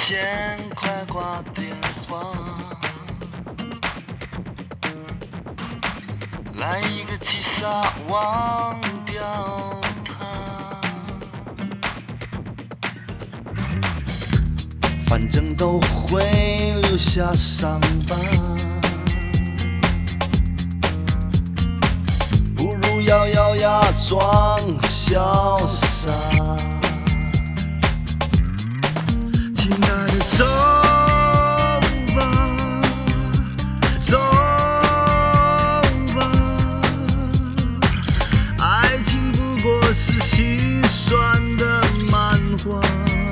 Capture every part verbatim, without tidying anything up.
前快挂电话，来一个击杀忘掉它，反正都会留下伤疤，不如咬咬牙装潇洒。亲爱的，走吧，走吧，爱情不过是心酸的漫画。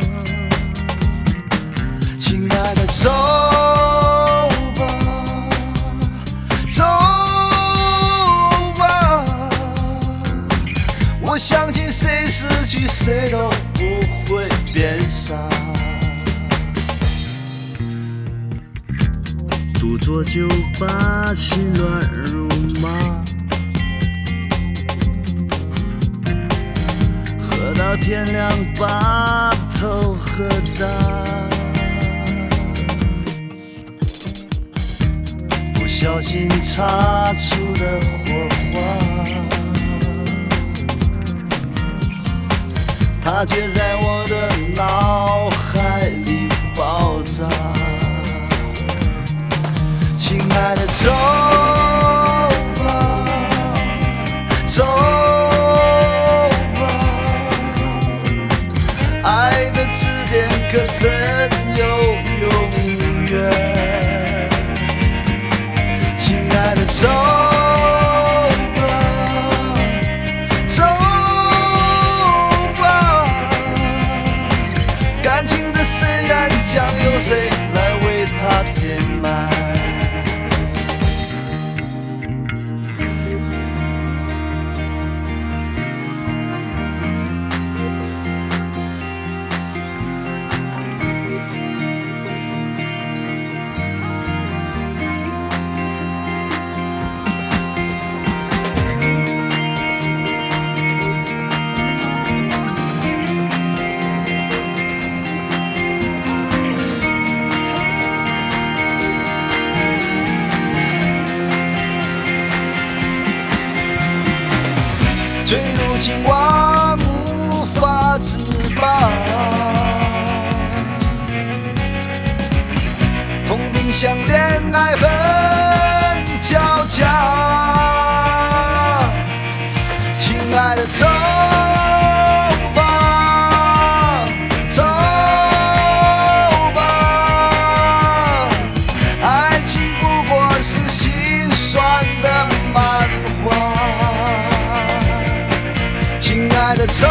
亲爱的，走吧，走吧，我相信谁失去谁都不会变傻。独坐酒吧，心乱如麻，喝到天亮，把头喝大。不小心擦出的火花，它却在我的脑海里爆炸。亲爱的，走吧，走吧，爱的支点可真有永远。亲爱的，走吧，走吧，感情的深渊将由谁来为它填满？坠入情网无法自拔，痛并相恋，爱恨交加。亲爱的，走吧，走吧，爱情不过是心酸的漫画。亲爱的，走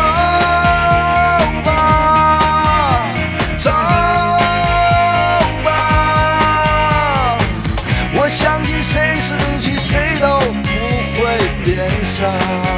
吧，走吧，我相信谁失去谁都不会变傻。